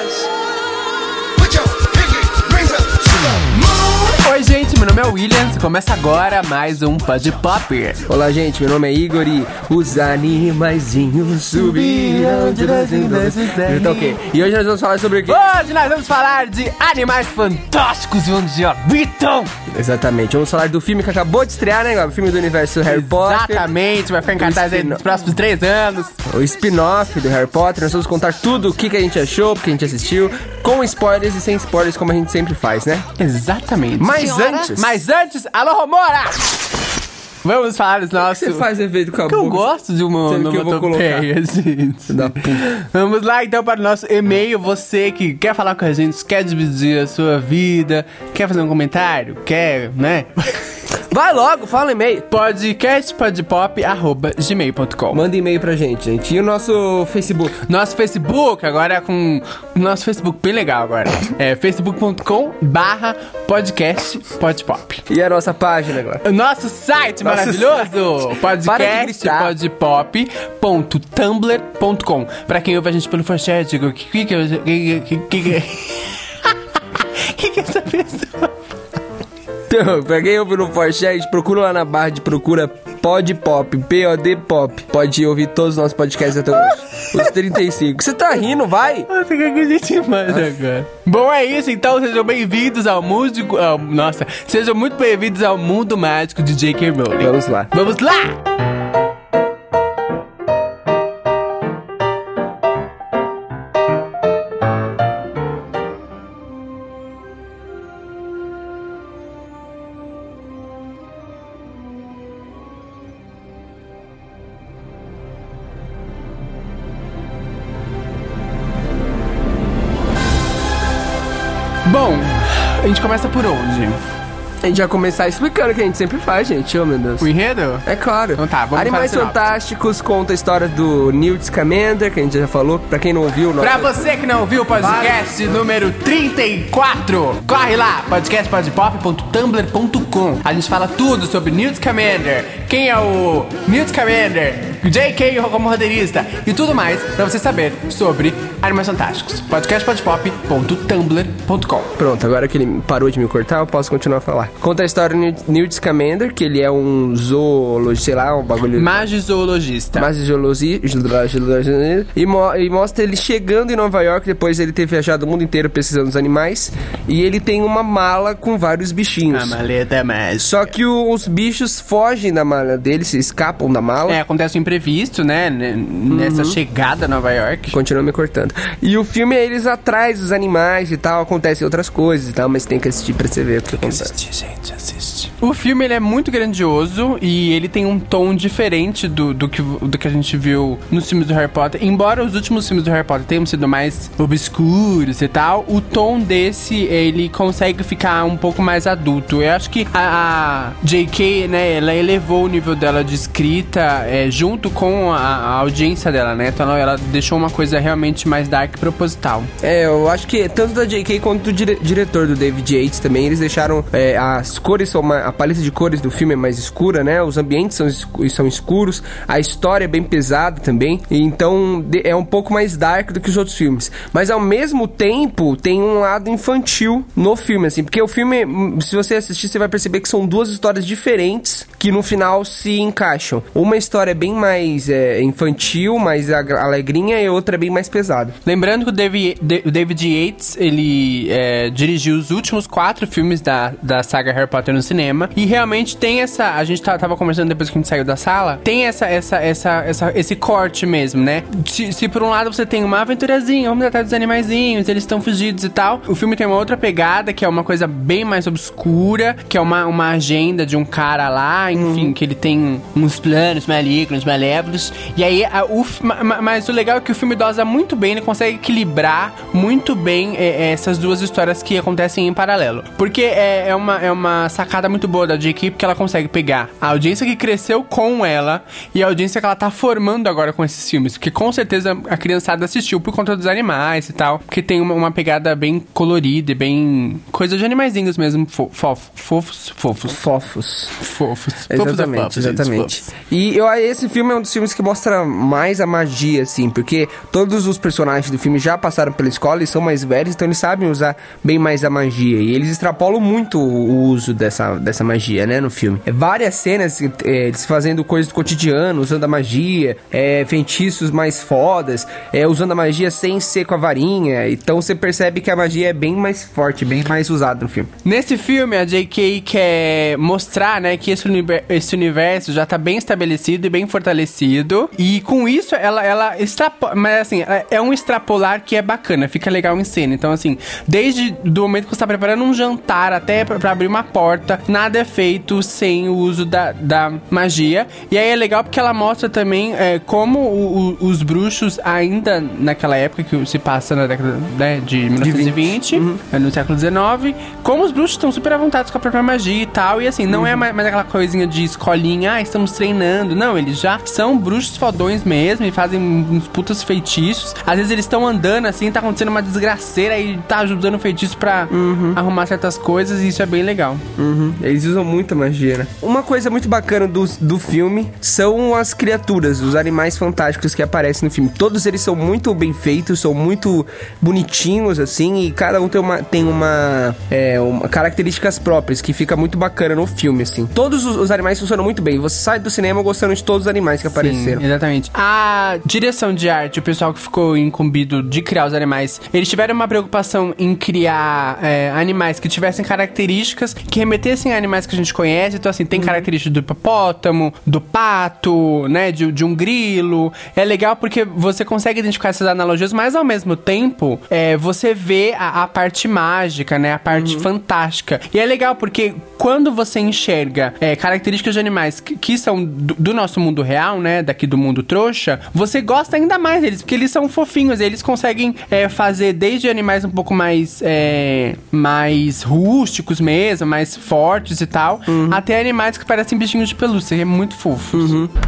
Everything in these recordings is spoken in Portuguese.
Oi, gente, meu nome é Williams. Começa agora mais um Pod Pop. Olá, gente, meu nome é Igor e os animaizinhos subiram de vez em vez. Então, ok. E hoje nós vamos falar sobre o quê? Hoje nós vamos falar de animais fantásticos e onde habitam. Exatamente, vamos falar do filme que acabou de estrear, né, o filme do universo Harry Potter. Exatamente, vai ficar em cartaz aí nos próximos 3 anos. O spin-off do Harry Potter. Nós vamos contar tudo o que a gente achou, porque a gente assistiu, com spoilers e sem spoilers, como a gente sempre faz, né? Exatamente. Mas antes, alô, Romora! Vamos falar dos nossos... você faz efeito com a que eu boca? gosto de uma onomatopeia, gente. Da puta. Vamos lá, então, para o nosso e-mail. Você que quer falar com a gente, quer dividir a sua vida, quer fazer um comentário, quer, né? Vai logo, fala e-mail. podcastpodpop@gmail.com. Manda e-mail pra gente. E o nosso Facebook? Nosso Facebook, agora é com... Nosso Facebook bem legal agora. É facebook.com/podcastpodpop. E a nossa página agora? O nosso site maravilhoso, podcastpodpop.tumblr.com. Pra quem ouve a gente pelo Forchat, digo, que é essa pessoa? Então, pra quem ouve no Forchat, procura lá na barra de procura Pod Pop, P-O-D Pop. Pode ouvir todos os nossos podcasts até hoje. Os 35. Você tá rindo, vai? Fica com a gente mais agora. Bom, é isso, então sejam bem-vindos ao músico... sejam muito bem-vindos ao mundo mágico de J.K. Rowling. Vamos lá. Vamos lá! Bom, a gente começa por onde? A gente vai começar explicando o que a gente sempre faz, gente. Oh, meu Deus. O enredo? É claro. Então tá, vamos Animais fazer Fantásticos conta a história do Newt Scamander, que a gente já falou. Pra quem não ouviu... Pra você que não ouviu o podcast número 34, corre lá, podcastpodpop.tumblr.com. A gente fala tudo sobre Newt Scamander, quem é o Newt Scamander, J.K. como roteirista e tudo mais pra você saber sobre Animais Fantásticos. podcastpodpop.tumblr.com. Pronto, agora que ele parou de me cortar, eu posso continuar a falar. Conta a história do Newt Scamander, que ele é um zoologista, sei lá, um bagulho... Magizoologista. E mostra ele chegando em Nova York, depois de ele ter viajado o mundo inteiro pesquisando os animais, e ele tem uma mala com vários bichinhos. A maleta mágica. Só que os bichos fogem da mala dele, se escapam da mala. É, acontece um imprevisto, né? Nessa chegada a Nova York. Continua me cortando. E o filme é eles atrás dos animais e tal, acontecem outras coisas e tal, mas tem que assistir pra você ver o que acontece. Gente, assiste. O filme, ele é muito grandioso e ele tem um tom diferente do que a gente viu nos filmes do Harry Potter. Embora os últimos filmes do Harry Potter tenham sido mais obscuros e tal, o tom desse, ele consegue ficar um pouco mais adulto. Eu acho que a J.K., né, ela elevou o nível dela de escrita junto com a audiência dela, né? Então ela deixou uma coisa realmente mais dark proposital. Eu acho que tanto da J.K. quanto do diretor do David Yates também, eles deixaram as cores, a paleta de cores do filme é mais escura, né? Os ambientes são escuros, a história é bem pesada também, então é um pouco mais dark do que os outros filmes. Mas ao mesmo tempo, tem um lado infantil no filme, assim, porque o filme, se você assistir, você vai perceber que são duas histórias diferentes que no final se encaixam. Uma história é bem mais infantil, mais alegrinha, e outra é bem mais pesada. Lembrando que o David Yates, ele dirigiu os últimos 4 filmes da saga Harry Potter no cinema, e realmente tem essa... A gente tava conversando depois que a gente saiu da sala, tem esse corte mesmo, né? Se por um lado você tem uma aventurazinha, vamos atrás dos animaizinhos, eles estão fugidos e tal, o filme tem uma outra pegada, que é uma coisa bem mais obscura, que é uma agenda de um cara lá, enfim, que ele tem uns planos malignos, malévolos, e aí mas o legal é que o filme dosa muito bem, ele consegue equilibrar muito bem essas duas histórias que acontecem em paralelo, porque é uma sacada muito muito boa da J.K. porque ela consegue pegar a audiência que cresceu com ela e a audiência que ela tá formando agora com esses filmes. Porque com certeza a criançada assistiu por conta dos animais e tal. Porque tem uma pegada bem colorida e bem... coisa de animaizinhos mesmo. Fofos. Exatamente. E esse filme é um dos filmes que mostra mais a magia, assim. Porque todos os personagens do filme já passaram pela escola e são mais velhos. Então eles sabem usar bem mais a magia. E eles extrapolam muito o uso dessa magia, né, no filme. Várias cenas, eles fazendo coisas do cotidiano, usando a magia, feitiços mais fodas, usando a magia sem ser com a varinha. Então você percebe que a magia é bem mais forte, bem mais usada no filme. Nesse filme, a J.K. quer mostrar, né, que esse universo já tá bem estabelecido e bem fortalecido. E com isso, ela extrapola. Mas assim, é um extrapolar que é bacana, fica legal em cena. Então, assim, desde do momento que você tá preparando um jantar até pra abrir uma porta, nada é feito sem o uso da magia. E aí é legal porque ela mostra também como os bruxos, ainda naquela época que se passa na década, né, de 1920, no século XIX, como os bruxos estão super à vontade com a própria magia e tal. E assim, não é mais aquela coisinha de escolinha, estamos treinando. Não, eles já são bruxos fodões mesmo e fazem uns putas feitiços. Às vezes eles estão andando assim, tá acontecendo uma desgraceira e tá usando feitiço pra arrumar certas coisas, e isso é bem legal. Eles usam muita magia, né? Uma coisa muito bacana do filme são as criaturas, os animais fantásticos que aparecem no filme. Todos eles são muito bem feitos, são muito bonitinhos, assim, e cada um tem uma características próprias, que fica muito bacana no filme, assim. Todos os animais funcionam muito bem. Você sai do cinema gostando de todos os animais que apareceram. Exatamente. A direção de arte, o pessoal que ficou incumbido de criar os animais, eles tiveram uma preocupação em criar animais que tivessem características que remetessem a animais que a gente conhece. Então, assim, tem características do hipopótamo, do pato, né, de um grilo. É legal porque você consegue identificar essas analogias, mas ao mesmo tempo, você vê a parte mágica, né, a parte fantástica. E é legal porque quando você enxerga características de animais que são do nosso mundo real, né, daqui do mundo trouxa, você gosta ainda mais deles, porque eles são fofinhos, eles conseguem fazer desde animais um pouco mais rústicos mesmo, mais fortes e tal, até animais que parecem bichinhos de pelúcia, é muito fofo.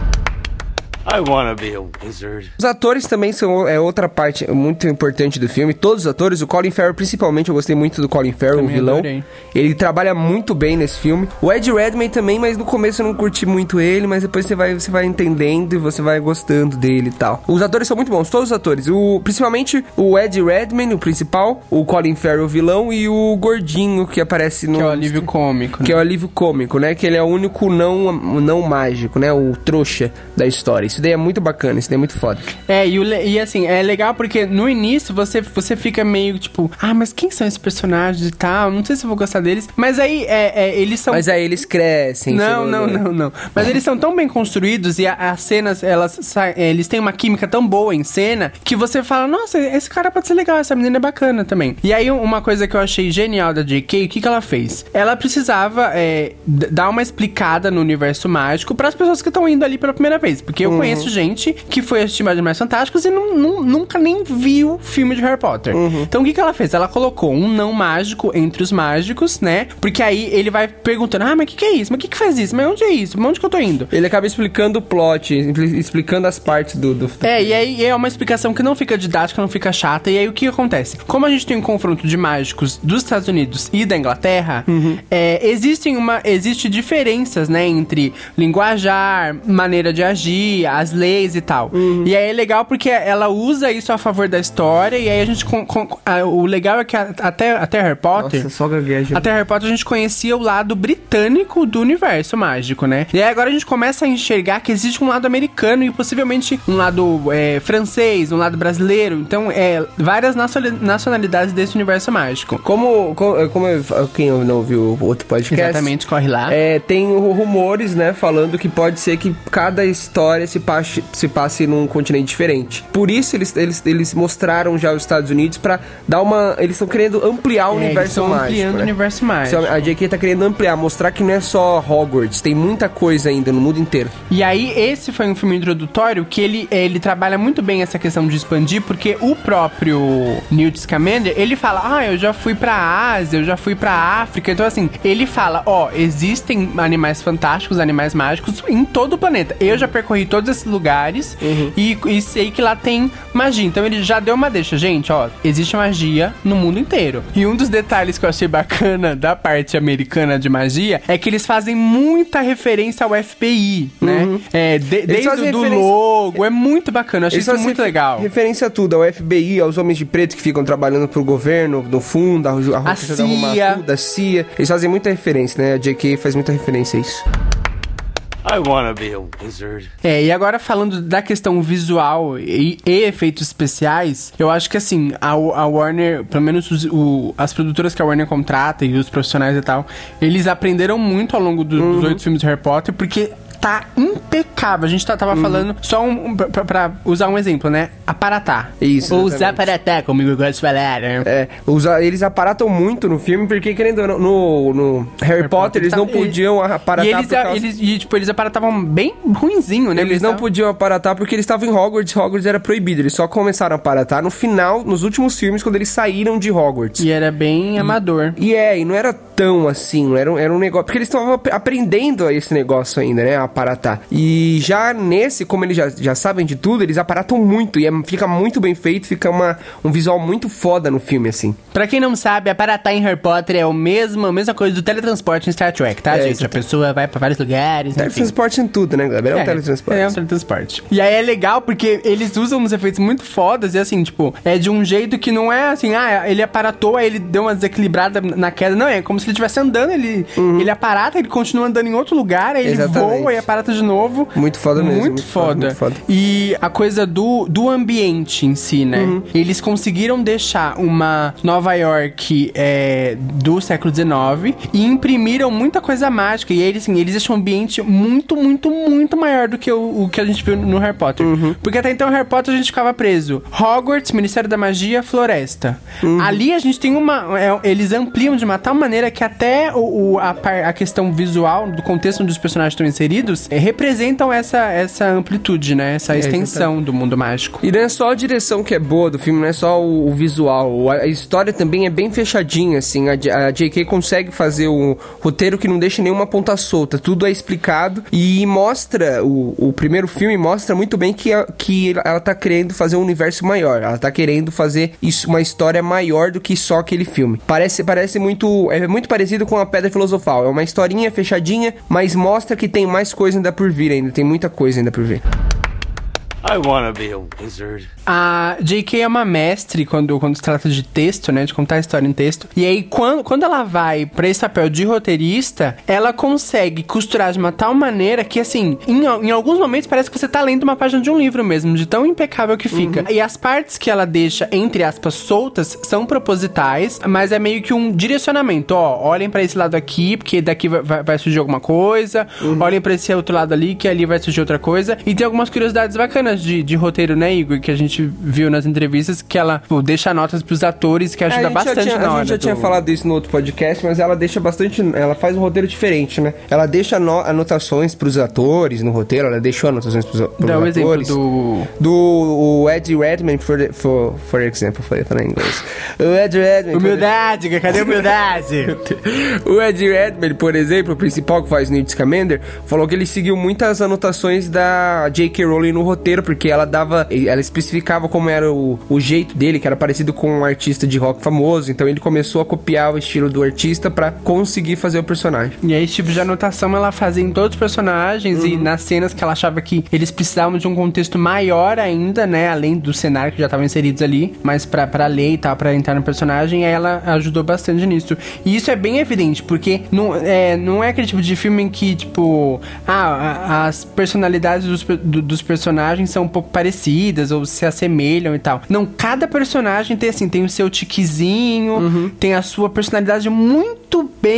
I wanna be a wizard. Os atores também são outra parte muito importante do filme. Todos os atores, o Colin Farrell principalmente, eu gostei muito do Colin Farrell, também o vilão. Adorei. Ele trabalha muito bem nesse filme. O Ed Redmayne também, mas no começo eu não curti muito ele, mas depois você vai entendendo e você vai gostando dele e tal. Os atores são muito bons, todos os atores. Principalmente o Ed Redmayne, o principal, o Colin Farrell, o vilão, e o gordinho que aparece no... Que é o alívio cômico. Que é o alívio cômico, né? Que ele é o único não mágico, né? O trouxa da história. Isso daí é muito bacana, isso daí é muito foda. E assim, é legal porque no início você fica meio tipo, mas quem são esses personagens e tal? Não sei se eu vou gostar deles. Mas aí eles são... Mas aí eles crescem. Não. Mas eles são tão bem construídos e as cenas, eles têm uma química tão boa em cena que você fala, nossa, esse cara pode ser legal, essa menina é bacana também. E aí uma coisa que eu achei genial da J.K., o que ela fez? Ela precisava dar uma explicada no universo mágico para as pessoas que estão indo ali pela primeira vez. Porque eu conheço gente que foi assistir Animais Fantásticos e nunca nem viu filme de Harry Potter. Então o que ela fez? Ela colocou um não mágico entre os mágicos, né? Porque aí ele vai perguntando, mas o que é isso? Mas o que faz isso? Mas onde é isso? Onde que eu tô indo? Ele acaba explicando o plot, explicando as partes do... E aí é uma explicação que não fica didática, não fica chata. E aí o que acontece? Como a gente tem um confronto de mágicos dos Estados Unidos e da Inglaterra, existe diferenças, né? Entre linguajar, maneira de agir, as leis e tal. E aí é legal porque ela usa isso a favor da história. E aí a gente... o legal é que até Harry Potter... Nossa, só gagueja. Até Harry Potter a gente conhecia o lado britânico do universo mágico, né? E aí agora a gente começa a enxergar que existe um lado americano e possivelmente um lado francês, um lado brasileiro. Então, várias nacionalidades desse universo mágico. Quem não ouviu o outro podcast... Exatamente, corre lá. Tem rumores, né, falando que pode ser que cada história se se passe num continente diferente. Por isso eles mostraram já os Estados Unidos pra dar uma... Eles estão querendo ampliar o universo mágico, ampliando né? o universo mágico. A J.K. tá querendo ampliar, mostrar que não é só Hogwarts, tem muita coisa ainda no mundo inteiro. E aí, esse foi um filme introdutório que ele trabalha muito bem essa questão de expandir, porque o próprio Newt Scamander, ele fala, eu já fui pra Ásia, eu já fui pra África, então assim, ele fala, existem animais fantásticos, animais mágicos em todo o planeta. Eu já percorri todos esses lugares e sei que lá tem magia. Então ele já deu uma deixa, gente, existe magia no mundo inteiro. E um dos detalhes que eu achei bacana da parte americana de magia é que eles fazem muita referência ao FBI, né? Desde o logo, é muito bacana, eu achei isso muito legal. Referência a tudo, ao FBI, aos homens de preto que ficam trabalhando pro governo, no fundo, a CIA. Da CIA. Eles fazem muita referência, né? A J.K. faz muita referência a isso. I wanna be a wizard. E agora falando da questão visual e efeitos especiais, eu acho que assim, a Warner, pelo menos as produtoras que a Warner contrata e os profissionais e tal, eles aprenderam muito ao longo dos 8 filmes de Harry Potter, porque tá impecável. A gente tava falando só pra usar um exemplo, né? Aparatar. Isso. Ou usar aparatar, como eu gosto de falar, né? Eles aparatam muito no filme, porque querendo no Harry Potter, eles não podiam aparatar eles aparatavam bem ruinzinho, né? Eles não podiam aparatar porque eles estavam em Hogwarts. Hogwarts era proibido. Eles só começaram a aparatar no final, nos últimos filmes, quando eles saíram de Hogwarts. E era bem amador. E não era tão assim, era um negócio... Porque eles estavam aprendendo esse negócio ainda, né? Aparatar. E já nesse, como eles já sabem de tudo, eles aparatam muito. E fica muito bem feito, fica um visual muito foda no filme, assim. Pra quem não sabe, aparatar em Harry Potter é a mesma coisa do teletransporte em Star Trek, tá, gente? A pessoa vai pra vários lugares, teletransporte em tudo, né, galera? É um teletransporte. É um teletransporte. E aí é legal porque eles usam uns efeitos muito fodas e assim, tipo, é de um jeito que não é assim, ele aparatou, aí ele deu uma desequilibrada na queda. Não, é como se ele estivesse andando, ele aparata, ele continua andando em outro lugar, aí ele voa e aparata de novo. Muito foda mesmo. Muito foda. E a coisa do ambiente em si, né? Eles conseguiram deixar uma Nova York do século XIX e imprimiram muita coisa mágica. E eles deixam um ambiente muito, muito, muito maior do que o que a gente viu no Harry Potter. Porque até então, Harry Potter a gente ficava preso. Hogwarts, Ministério da Magia, Floresta. Ali a gente tem eles ampliam de uma tal maneira que até a questão visual do contexto onde os personagens estão inseridos representam essa amplitude, né? Essa extensão do mundo mágico. E não é só a direção que é boa do filme, não é só o visual. A história também é bem fechadinha, assim. A J.K. consegue fazer o roteiro que não deixa nenhuma ponta solta. Tudo é explicado e mostra, o primeiro filme mostra muito bem que ela tá querendo fazer um universo maior. Ela tá querendo fazer uma história maior do que só aquele filme. Parece muito... É muito parecido com a Pedra Filosofal. É uma historinha fechadinha, mas mostra que tem mais coisa ainda por vir ainda. Tem muita coisa ainda por vir. I wanna be a wizard. A J.K. é uma mestre quando se trata de texto, né? De contar a história em texto. E aí, quando ela vai pra esse papel de roteirista, ela consegue costurar de uma tal maneira que, assim, em alguns momentos parece que você tá lendo uma página de um livro mesmo, de tão impecável que fica. E as partes que ela deixa, entre aspas, soltas, são propositais, mas é meio que um direcionamento. Olhem pra esse lado aqui, porque daqui vai surgir alguma coisa. Olhem pra esse outro lado ali, que ali vai surgir outra coisa. E tem algumas curiosidades bacanas de roteiro, né, Igor? Que a gente viu nas entrevistas, que ela deixa notas pros atores, que ajuda bastante na hora. A gente já tinha falado isso no outro podcast, mas ela deixa bastante... Ela faz um roteiro diferente, né? Ela deixa anotações pros atores no roteiro, ela deixou anotações pros atores. Dá um exemplo do Eddie Redmayne, for example, falei em inglês. O Eddie Redmayne... Humildade, cadê a humildade? O Eddie Redmayne, por exemplo, o principal que faz Newt Scamander, falou que ele seguiu muitas anotações da J.K. Rowling no roteiro, porque ela especificava como era o jeito dele, que era parecido com um artista de rock famoso, então ele começou a copiar o estilo do artista pra conseguir fazer o personagem. E aí, esse tipo de anotação ela fazia em todos os personagens e nas cenas que ela achava que eles precisavam de um contexto maior ainda, né, além do cenário que já estavam inseridos ali, mas pra ler e tal, pra entrar no personagem, aí ela ajudou bastante nisso. E isso é bem evidente, porque não é aquele tipo de filme em que, tipo, as personalidades dos personagens são um pouco parecidas ou se assemelham e tal. Não, cada personagem tem o seu tiquezinho, tem a sua personalidade muito bem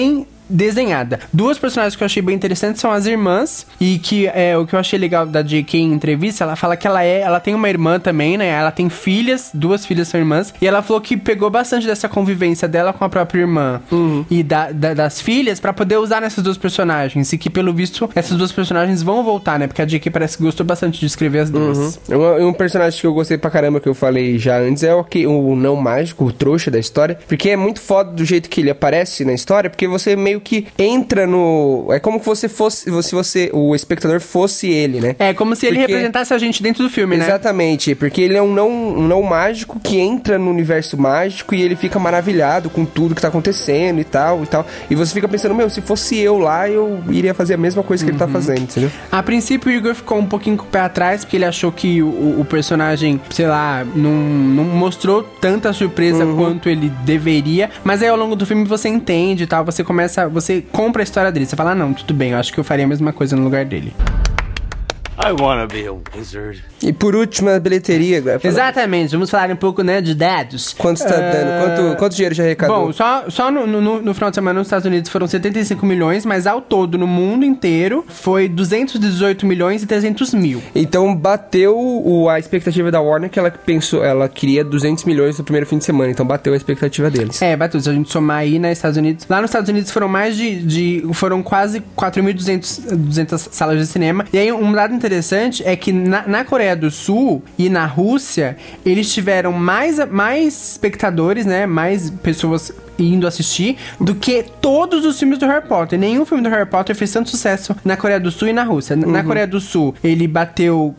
desenhada. Duas personagens que eu achei bem interessantes são as irmãs, e que o que eu achei legal da J.K. em entrevista, ela fala que ela tem uma irmã também, né? Ela tem filhas, 2 filhas são irmãs, e ela falou que pegou bastante dessa convivência dela com a própria irmã e das filhas pra poder usar nessas 2 personagens, e que pelo visto essas 2 personagens vão voltar, né? Porque a J.K. parece que gostou bastante de escrever as 2. Um personagem que eu gostei pra caramba, que eu falei já antes, é o não mágico, o trouxa da história, porque é muito foda do jeito que ele aparece na história, porque você meio que entra no... É como que você fosse, se o espectador fosse ele, né? É como se ele representasse a gente dentro do filme, né? Exatamente, porque ele é um não mágico que entra no universo mágico e ele fica maravilhado com tudo que tá acontecendo e tal. E você fica pensando, se fosse eu lá, eu iria fazer a mesma coisa que ele tá fazendo, entendeu? A princípio, o Igor ficou um pouquinho com o pé atrás, porque ele achou que o personagem, sei lá, não mostrou tanta surpresa quanto ele deveria, mas aí ao longo do filme você entende e tal, você compra a história dele, você fala, não, tudo bem, eu acho que eu faria a mesma coisa no lugar dele. I wanna be a wizard. E por último, a bilheteria, agora. Exatamente, vamos falar um pouco, né, de dados. Quanto está dando? Quanto dinheiro já arrecadou? Bom, só no final de semana nos Estados Unidos foram 75 milhões, mas ao todo, no mundo inteiro, foi 218 milhões e 300 mil. Então bateu a expectativa da Warner, que ela queria 200 milhões no primeiro fim de semana, então bateu a expectativa deles. Bateu, se a gente somar aí nos Estados Unidos. Lá nos Estados Unidos foram foram quase 4.200 salas de cinema. E aí um dado interessante é que na Coreia do Sul e na Rússia, eles tiveram mais espectadores, né? Mais pessoas indo assistir do que todos os filmes do Harry Potter. Nenhum filme do Harry Potter fez tanto sucesso na Coreia do Sul e na Rússia. Na Coreia do Sul, ele bateu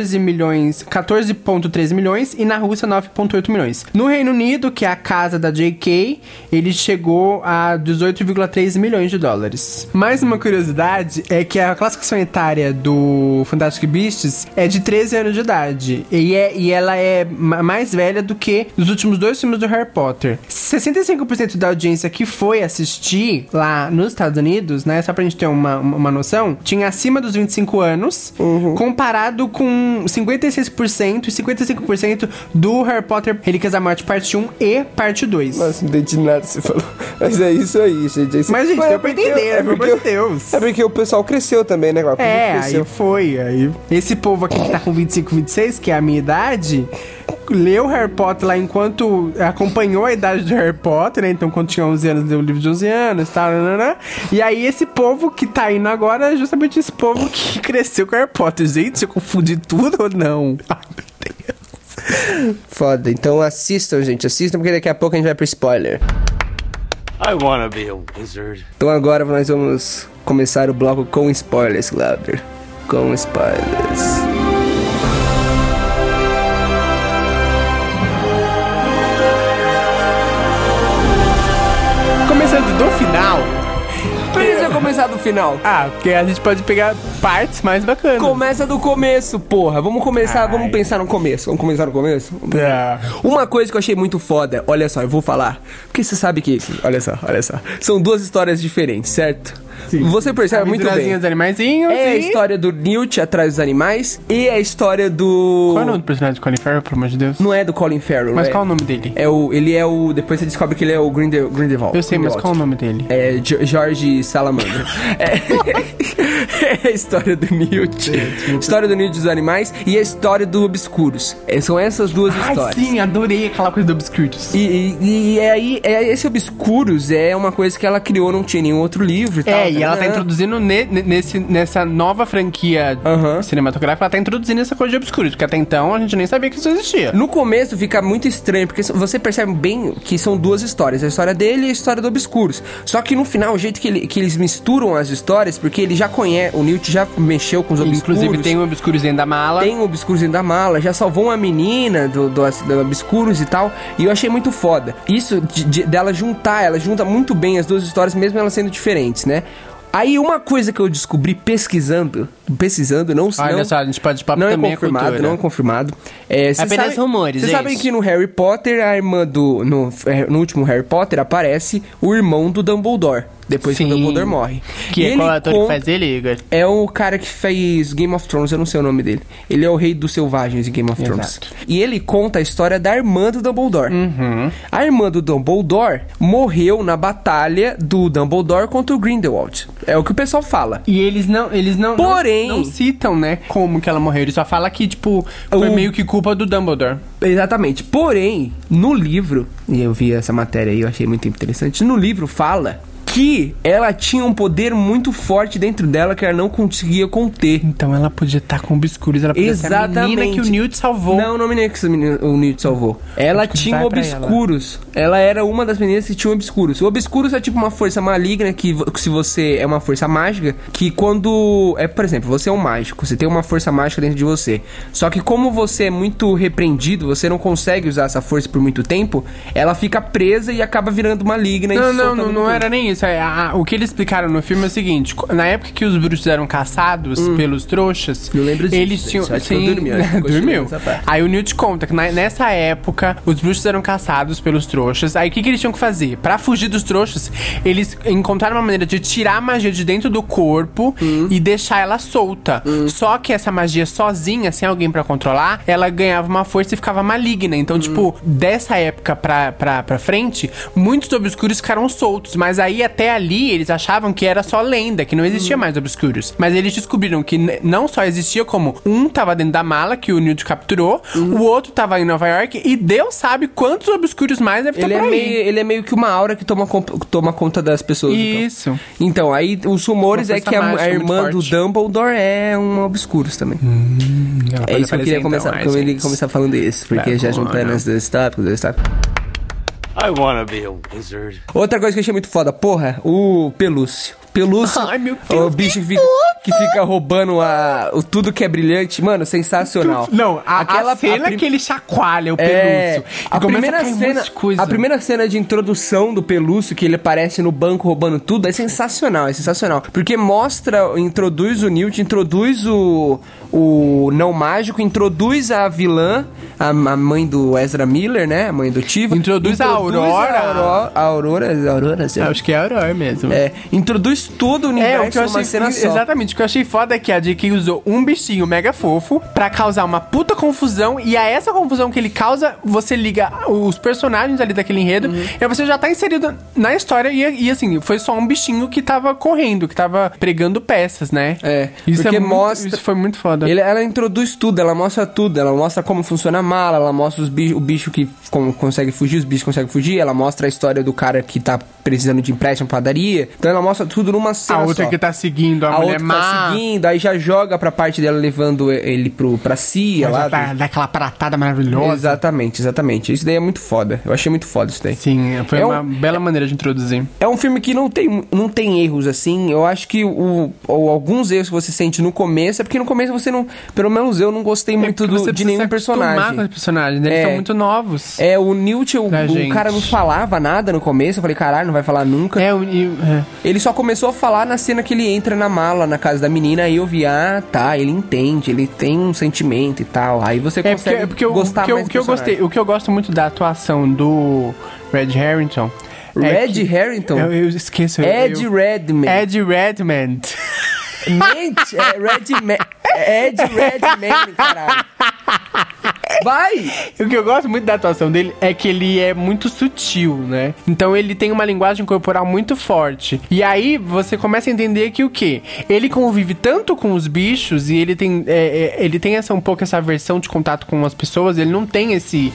14,3 milhões e na Rússia 9,8 milhões. No Reino Unido, que é a casa da J.K., ele chegou a 18,3 milhões de dólares. Mais uma curiosidade é que a classificação etária do Fantastic Beasts é de 13 anos de idade. E ela é mais velha do que os últimos 2 filmes do Harry Potter. 65% da audiência que foi assistir lá nos Estados Unidos, né, só pra gente ter uma noção, tinha acima dos 25 anos, comparado com 56% e 55% do Harry Potter Relíquias da Morte Parte 1 e Parte 2. Nossa, não entendi nada que você falou. Mas é isso aí, gente. Mas, gente, deu pra entender, pelo amor de Deus. É porque o pessoal cresceu também, né? Aí foi. Esse povo aqui que tá com 25, 26, que é a minha idade, leu Harry Potter lá enquanto acompanhou a idade de Harry Potter, né? Então, quando tinha 11 anos, leu o livro de 11 anos e tal, E aí, esse povo que tá indo agora é justamente esse povo que cresceu com Harry Potter. Gente, eu confundi tudo ou não? Ai, meu Deus. Foda. Então, assistam, gente. Assistam, porque daqui a pouco a gente vai pro spoiler. I wanna be a wizard. Então, agora nós vamos começar o bloco com spoilers, Glauber. Com spoilers. Começando do final. Por que você vai começar do final? Porque a gente pode pegar partes mais bacanas. Começa do começo, porra. Vamos começar, vamos pensar no começo. Vamos começar no começo? Uma coisa que eu achei muito foda, olha só, eu vou falar. Porque você sabe que, olha só. São 2 histórias diferentes, certo? Sim. Você percebe muito bem. Dos animaizinhos. É a história do Newt atrás dos animais e a história do... Qual é o nome do personagem de Colin Farrell, pelo amor de Deus? Não é do Colin Farrell. Mas qual é o nome dele? Ele é o... Depois você descobre que ele é o Grindelwald. Eu sei, mas qual é o nome dele? É Jorge Salamandra. É a história do Newt. História do Newt dos animais e a história do Obscuros. São essas 2 histórias. Sim, adorei aquela coisa do Obscuros. E aí, esse Obscuros é uma coisa que ela criou, não tinha nenhum outro livro e tal. E ela tá introduzindo nessa nova franquia cinematográfica, ela tá introduzindo essa coisa de Obscuros, porque até então a gente nem sabia que isso existia. No começo fica muito estranho, porque você percebe bem que são 2 histórias, a história dele e a história do Obscuros. Só que no final, o jeito que eles misturam as histórias, porque ele já conhece, o Newt já mexeu com os Obscuros. Inclusive tem um Obscuros dentro da mala. Tem um Obscuros dentro da mala, já salvou uma menina do Obscuros e tal, e eu achei muito foda. Isso dela juntar, ela junta muito bem as 2 histórias, mesmo elas sendo diferentes, né? Aí uma coisa que eu descobri pesquisando, não sei. Olha só, a gente pode papo também não é confirmado. Apenas rumores, Vocês sabem que no Harry Potter, a irmã no último Harry Potter, aparece o irmão do Dumbledore. Depois que o Sim. Dumbledore morre. Que E é qual ator que faz ele, Igor? É o cara que fez Game of Thrones, eu não sei o nome dele. Ele é o rei dos selvagens em Game of Thrones. Exato. E ele conta a história da irmã do Dumbledore. A irmã do Dumbledore morreu na batalha do Dumbledore contra o Grindelwald. É o que o pessoal fala. E eles não Porém- não citam, né, como que ela morreu. Ele só fala que, tipo, foi meio que culpa do Dumbledore. Exatamente. Porém, no livro, e eu vi essa matéria aí, eu achei muito interessante. No livro fala que ela tinha um poder muito forte dentro dela que ela não conseguia conter. Então ela podia estar com obscuros, ela podia ser a menina que o Newt salvou. Não, não a menina que o Newt salvou. Ela tinha vai pra obscuros. Ela era uma das meninas que tinha obscuros. O obscuros é tipo uma força maligna que se você é uma força mágica, que quando por exemplo, você é um mágico, você tem uma força mágica dentro de você. Só que como você é muito repreendido, você não consegue usar essa força por muito tempo, ela fica presa e acaba virando maligna. Não era nem isso. O que eles explicaram no filme é o seguinte: na época que os bruxos eram caçados pelos trouxas, Eu lembro disso, eles tinham. só que eu dormi, acho que Dormiu. nessa parte. Aí o Newt conta que nessa época os bruxos eram caçados pelos trouxas. Aí o que eles tinham que fazer? Pra fugir dos trouxas, eles encontraram uma maneira de tirar a magia de dentro do corpo e deixar ela solta. Só que essa magia sozinha, sem alguém pra controlar, ela ganhava uma força e ficava maligna. Então, tipo, dessa época pra frente, muitos obscuros ficaram soltos. Mas aí até ali eles achavam que era só lenda, que não existia mais obscuros. Mas eles descobriram que não só existia, como um tava dentro da mala que o Newt capturou, o outro tava em Nova York e Deus sabe quantos obscuros mais deve ter por aí. Ele é meio que uma aura que toma conta das pessoas. Isso. Então, aí os rumores Uma é força que a mágica muito irmã do forte. Dumbledore é um obscuros também. Ela É pode isso que eu aparecer, queria então, começar, ai, como ele gente. começar falando isso, porque já juntando esses dois tópicos. I wanna be a wizard. Outra coisa que eu achei muito foda, porra, o Pelúcio. Pelúcio, Ai, meu Deus, o bicho que fica roubando tudo que é brilhante. Mano, sensacional. Não, a cena que ele chacoalha o pelúcio. A e começa primeira a cair um cena, monte de coisa. a primeira cena de introdução do Pelúcio, que ele aparece no banco roubando tudo, é sensacional. Porque introduz o Newt, introduz o não mágico, introduz a vilã, a mãe do Ezra Miller, né? A mãe do Tifa. Introduz a Aurora. A Aurora, sei lá. Acho que é a Aurora mesmo. Introduz todo o universo O que eu numa achei, cena só. exatamente, o que eu achei foda é que a J.K. usou um bichinho mega fofo pra causar uma puta confusão, e a essa confusão que ele causa, você liga os personagens ali daquele enredo, e aí você já tá inserido na história, e assim, foi só um bichinho que tava correndo, que tava pregando peças, né? Isso porque isso foi muito foda. Ela introduz tudo, ela mostra tudo, ela mostra como funciona a mala, ela mostra o bicho que consegue fugir, os bichos conseguem fugir, ela mostra a história do cara que tá precisando de empréstimo pra padaria, então ela mostra tudo numa cena A outra só. que tá seguindo, a mulher outra má. tá seguindo, aí já joga pra parte dela levando ele pra CIA lá. Daquela pratada maravilhosa. Exatamente. Isso daí é muito foda. Eu achei muito foda isso daí. Sim, foi uma bela maneira de introduzir. É um filme que não tem erros, assim. Eu acho que alguns erros que você sente no começo é porque no começo você não... Pelo menos eu não gostei muito de nenhum personagem. Com os personagens, eles são muito novos. O Newt, o cara não falava nada no começo. Eu falei, caralho, não vai falar nunca. Ele só começou a falar na cena que ele entra na mala, na casa da menina. Aí eu vi, ele entende, ele tem um sentimento e tal. Aí você consegue gostar mais do personagem. O que eu gosto muito da atuação do Red Harrington. Red Harrington? Eu esqueço. Ed Redman. Ed Redman. Ed Redman, caralho. Vai! O que eu gosto muito da atuação dele é que ele é muito sutil, né? Então ele tem uma linguagem corporal muito forte. E aí você começa a entender que o quê? Ele convive tanto com os bichos e ele tem um pouco essa versão de contato com as pessoas. Ele não tem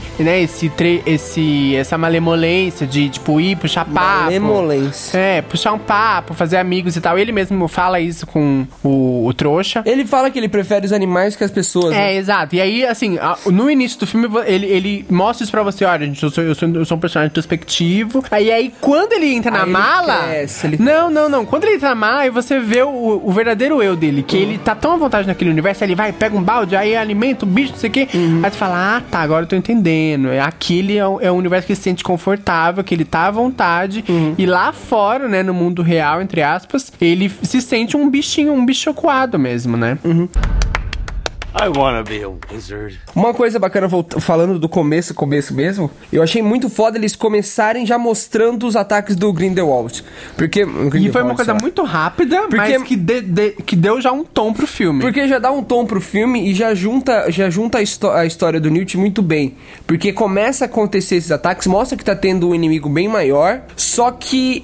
essa malemolência de, tipo, ir puxar papo. Malemolência. Puxar um papo, fazer amigos e tal. Ele mesmo fala isso com o trouxa. Ele fala que ele prefere os animais que as pessoas. Né? Exato. E aí, assim, no início do filme, ele mostra isso pra você. Olha, gente, eu sou um personagem introspectivo. Aí quando ele entra na mala... Não. Quando ele entra na mala, aí você vê o verdadeiro eu dele. Que ele tá tão à vontade naquele universo, ele vai, pega um balde, aí alimenta o bicho, não sei o quê. Aí você fala, tá, agora eu tô entendendo. Aquele é um universo que ele se sente confortável, que ele tá à vontade. E lá fora, né, no mundo real, entre aspas, ele se sente um bichinho, um bicho coado mesmo, né? I wanna be a wizard. Uma coisa bacana, falando do começo mesmo, eu achei muito foda eles começarem já mostrando os ataques do Grindelwald. Porque... E foi uma coisa muito rápida, mas que deu já um tom pro filme. Porque já dá um tom pro filme e já junta a história do Newt muito bem. Porque começa a acontecer esses ataques, mostra que tá tendo um inimigo bem maior, só que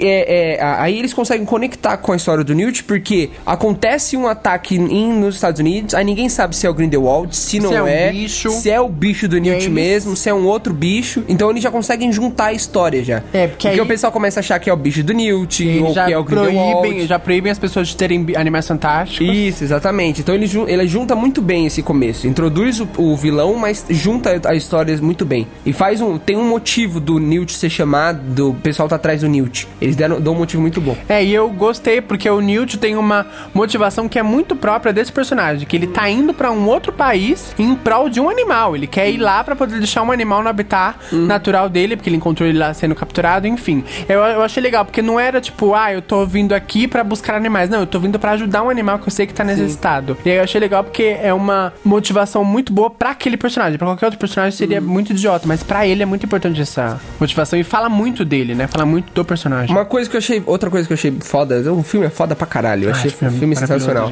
aí eles conseguem conectar com a história do Newt, porque acontece um ataque nos Estados Unidos, aí ninguém sabe se é o Grindelwald, se não é, bicho, se é o bicho do Newt mesmo, se é um outro bicho. Então eles já conseguem juntar a história já. Porque aí o pessoal começa a achar que é o bicho do Newt, ou já que é o Grindelwald. Já proíbem as pessoas de terem animais fantásticos. Isso, exatamente. Então ele junta muito bem esse começo. Introduz o vilão, mas junta a história muito bem. E tem um motivo do Newt ser chamado, o pessoal tá atrás do Newt. Eles dão um motivo muito bom. E eu gostei, porque o Newt tem uma motivação que é muito própria desse personagem, que ele tá indo pra um outro país em prol de um animal. Ele quer ir lá pra poder deixar um animal no habitat natural dele, porque ele encontrou ele lá sendo capturado, enfim. Eu achei legal, porque não era tipo, eu tô vindo aqui pra buscar animais. Não, eu tô vindo pra ajudar um animal que eu sei que tá necessitado. E aí eu achei legal porque é uma motivação muito boa pra aquele personagem. Pra qualquer outro personagem seria muito idiota, mas pra ele é muito importante essa motivação e fala muito dele, né? Fala muito do personagem. Outra coisa que eu achei foda, o filme é foda pra caralho. Eu achei o filme sensacional.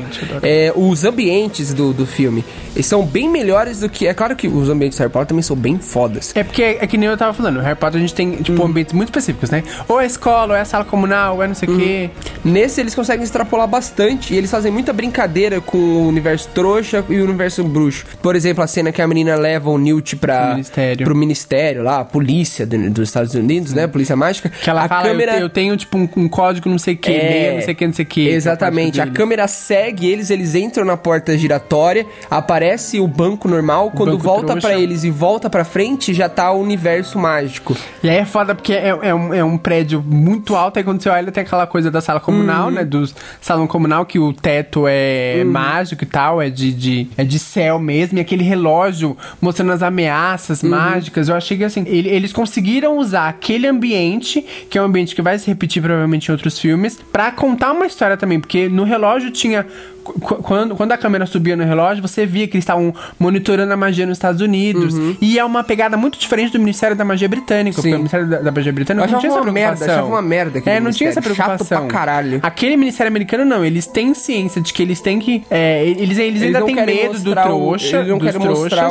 Os ambientes do filme, eles são bem melhores do que... É claro que os ambientes do Harry Potter também são bem fodas. Porque é que nem eu tava falando, no Harry Potter a gente tem, tipo, ambientes muito específicos, né? Ou é escola, ou é a sala comunal, ou é não sei o quê. Nesse eles conseguem extrapolar bastante e eles fazem muita brincadeira com o universo trouxa e o universo bruxo. Por exemplo, a cena que a menina leva o Newt pro ministério lá, a polícia dos Estados Unidos, né? Polícia mágica. Que ela fala, eu tenho tipo um código não sei o que, não sei o que. Exatamente. A câmera segue eles entram na porta giratória, aparece o banco normal, quando volta pra eles e volta pra frente, já tá o universo mágico. E aí é foda porque é um prédio muito alto, aí quando você olha tem aquela coisa da sala comunal, né? Do salão comunal, que o teto é mágico e tal, é de céu mesmo, e aquele relógio mostrando as ameaças mágicas. Eu achei que assim, eles conseguiram usar aquele ambiente, que é um ambiente que vai se repetir provavelmente em outros filmes, pra contar uma história também, porque no relógio tinha... Quando a câmera subia no relógio, você via que eles estavam monitorando a magia nos Estados Unidos. E é uma pegada muito diferente do Ministério da Magia Britânico. Porque o Ministério da Magia Britânica não tinha essa preocupação. Achava uma merda. Não tinha essa preocupação. Chato pra caralho. Aquele Ministério americano, não. Eles têm ciência de que eles têm que... Eles ainda têm medo do trouxa. Eles não querem mostrar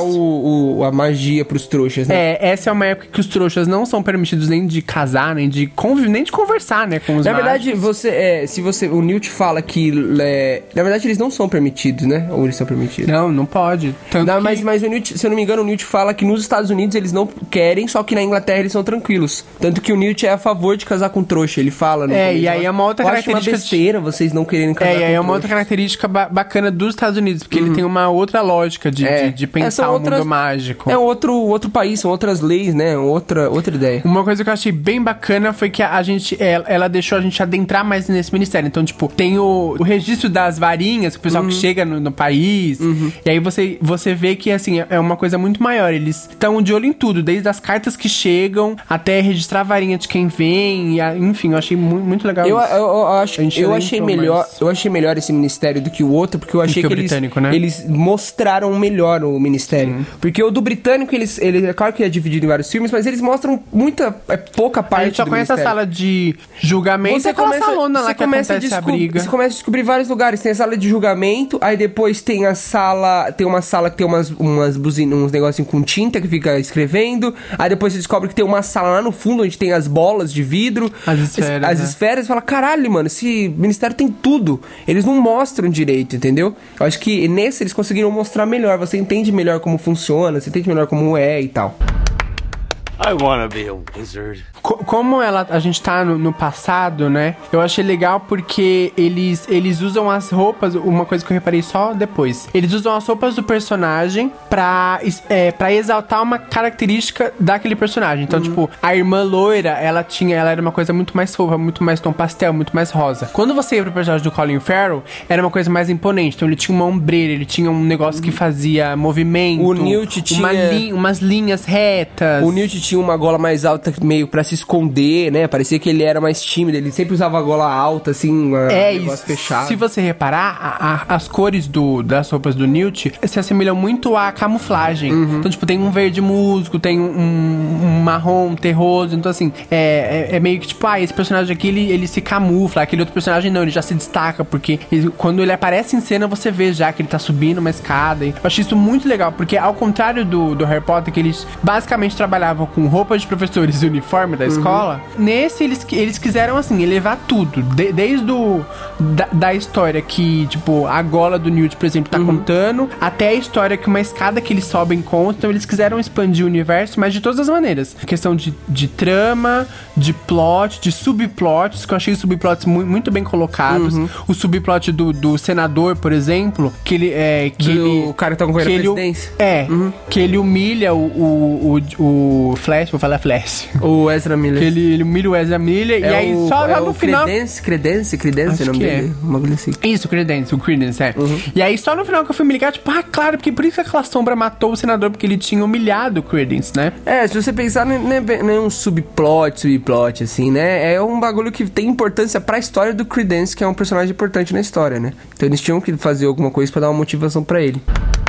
a magia pros trouxas, né? Essa é uma época que os trouxas não são permitidos nem de casar, nem de conversar, né, com os mágicos. Na verdade, o Newt fala que... na verdade, eles não são permitidos, né? Ou eles são permitidos? Não pode. Mas o Newt, se eu não me engano, o Newt fala que nos Estados Unidos eles não querem, só que na Inglaterra eles são tranquilos. Tanto que o Newt é a favor de casar com trouxa, ele fala, né? E aí é uma outra característica... Eu acho uma besteira vocês não quererem casar com trouxa. É uma outra característica bacana dos Estados Unidos, porque ele tem uma outra lógica de pensar o mundo mágico. É outro país, são outras leis, né? Outra ideia. Uma coisa que eu achei bem bacana foi que ela deixou a gente adentrar mais nesse ministério. Então, tipo, tem o registro das varinhas, o pessoal que chega no país, e aí você vê que, assim, é uma coisa muito maior. Eles estão de olho em tudo, desde as cartas que chegam até registrar a varinha de quem vem, enfim, eu achei muito legal isso. Eu achei melhor esse ministério do que o outro, porque eu achei que eles mostraram melhor o ministério. Porque o do britânico, é claro que é dividido em vários filmes, mas eles mostram pouca parte. A gente só conhece a sala de julgamento e aquela salona lá que acontece a briga. Você começa a descobrir vários lugares. Tem a sala de julgamento, aí depois tem uma sala que tem umas buzinas, uns negocinhos com tinta que fica escrevendo. Aí depois você descobre que tem uma sala lá no fundo onde tem as bolas de vidro, as esferas. Você fala, caralho, mano, esse ministério tem tudo. Eles não mostram direito, entendeu? Eu acho que nesse eles conseguiram mostrar melhor. Você entende melhor como funciona, você entende melhor como é e tal. I wanna be a wizard. Como a gente tá no passado, né? Eu achei legal porque eles usam as roupas, uma coisa que eu reparei só depois. Eles usam as roupas do personagem pra exaltar uma característica daquele personagem. Então, tipo, a irmã loira, ela era uma coisa muito mais fofa, muito mais tom pastel, muito mais rosa. Quando você ia pro personagem do Colin Farrell, era uma coisa mais imponente. Então, ele tinha uma ombreira, ele tinha um negócio que fazia movimento. O Newt tinha... umas linhas retas. O Newt tinha uma gola mais alta meio pra se esconder, né? Parecia que ele era mais tímido, ele sempre usava a gola alta, assim, um negócio fechado. Se você reparar, as cores das roupas do Newt se assemelham muito à camuflagem. Então, tipo, tem um verde musgo, tem um marrom terroso. Então, assim, é meio que, tipo, esse personagem aqui, ele se camufla. Aquele outro personagem não, ele já se destaca, porque quando ele aparece em cena, você vê já que ele tá subindo uma escada. Eu achei isso muito legal, porque ao contrário do Harry Potter, que eles basicamente trabalhavam com roupas de professores e uniforme da escola, nesse eles quiseram, assim, elevar tudo. Desde da história que, tipo, a gola do Newt, por exemplo, tá contando, até a história que uma escada que eles sobem conta. Então eles quiseram expandir o universo, mas de todas as maneiras. Questão de trama, de plot, de subplots, que eu achei subplots muito bem colocados. O subplot do senador, por exemplo, que ele o cara que tá concorrendo à presidência. Que ele humilha o Flash, vou falar Flash. O Ezra Miller. Que ele humilha o Ezra Miller, e aí só no final... Credence, o nome dele. Uma coisa assim. Isso, o Credence, E aí só no final que eu fui me ligar, tipo, claro, porque por isso que aquela sombra matou o senador, porque ele tinha humilhado o Credence, né? Se você pensar, não é um subplot, assim, né? É um bagulho que tem importância pra história do Credence, que é um personagem importante na história, né? Então eles tinham que fazer alguma coisa pra dar uma motivação pra ele.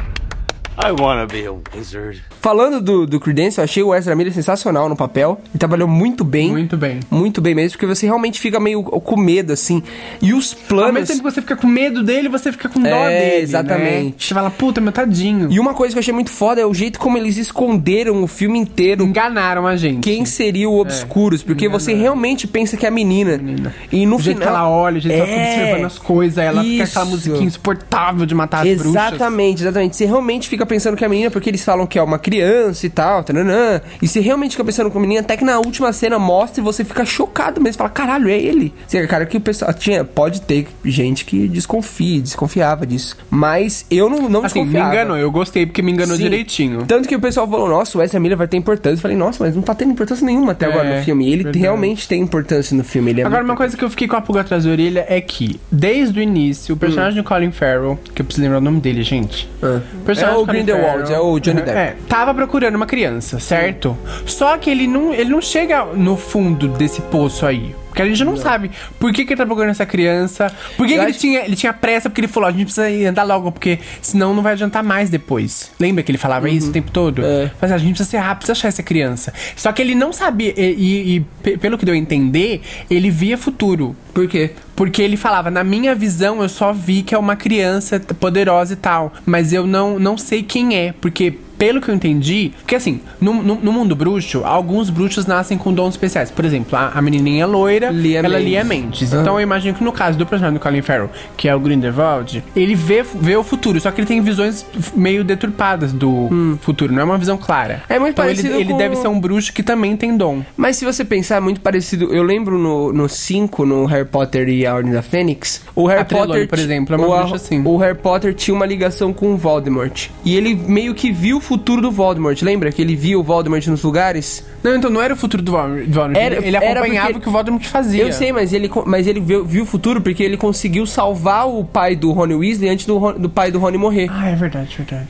I wanna be a wizard. Falando do Credence, eu achei o Ezra Miller sensacional no papel. Ele trabalhou muito bem. Muito bem. Muito bem mesmo, porque você realmente fica meio com medo, assim. E os planos... Ao mesmo tempo que você fica com medo dele, você fica com dó dele, exatamente. Né? Você fala, puta, meu tadinho. E uma coisa que eu achei muito foda é o jeito como eles esconderam o filme inteiro. Enganaram a gente. Quem seria o Obscuros, porque você realmente pensa que é a menina. E no o jeito final... que ela olha, o jeito que ela fica observando as coisas, ela fica aquela musiquinha insuportável de matar as bruxas. Exatamente. Você realmente fica pensando que é a menina, porque eles falam que é uma criança e tal, tananã. E você realmente fica pensando com a menina, até que na última cena mostra e você fica chocado mesmo. Fala, caralho, é ele. Você, cara, que o pessoal pode ter gente que desconfiava disso. Mas eu não assim, desconfiava. Me enganou, eu gostei porque me enganou direitinho. Tanto que o pessoal falou, nossa, o Ezra Miller vai ter importância. Eu falei, nossa, mas não tá tendo importância nenhuma até agora no filme. E ele realmente tem importância no filme. Ele agora, uma coisa que eu fiquei com a pulga atrás da orelha é que, desde o início, o personagem do Colin Farrell, que eu preciso lembrar o nome dele, gente. O personagem do Grindelwald, é o Johnny Depp. Tava procurando uma criança, certo? Só que ele não chega no fundo desse poço aí. Porque a gente não sabe por que ele tá procurando essa criança. Por que ele tinha pressa, porque ele falou, a gente precisa andar logo, porque senão não vai adiantar mais depois. Lembra que ele falava isso o tempo todo? Mas a gente precisa ser rápido, precisa achar essa criança. Só que ele não sabia, e pelo que deu a entender, ele via futuro. Por quê? Porque ele falava, na minha visão, eu só vi que é uma criança poderosa e tal. Mas eu não sei quem é, porque... Pelo que eu entendi, porque assim, no mundo bruxo, alguns bruxos nascem com dons especiais. Por exemplo, a menininha loira, ela lia mentes. Então eu imagino que no caso do personagem do Colin Farrell, que é o Grindelwald, ele vê o futuro, só que ele tem visões meio deturpadas do futuro, não é uma visão clara. É muito parecido ele deve ser um bruxo que também tem dom. Mas se você pensar, é muito parecido. Eu lembro no 5, no Harry Potter e a Ordem da Fênix, o Harry Potter, por exemplo, é uma bruxa assim. O Harry Potter tinha uma ligação com o Voldemort. E ele meio que viu o futuro do Voldemort. Lembra que ele via o Voldemort nos lugares? Não, então não era o futuro do Voldemort. Ele acompanhava o que o Voldemort fazia. Eu sei, mas ele viu o futuro porque ele conseguiu salvar o pai do Rony Weasley antes do pai do Rony morrer. Ah, é verdade.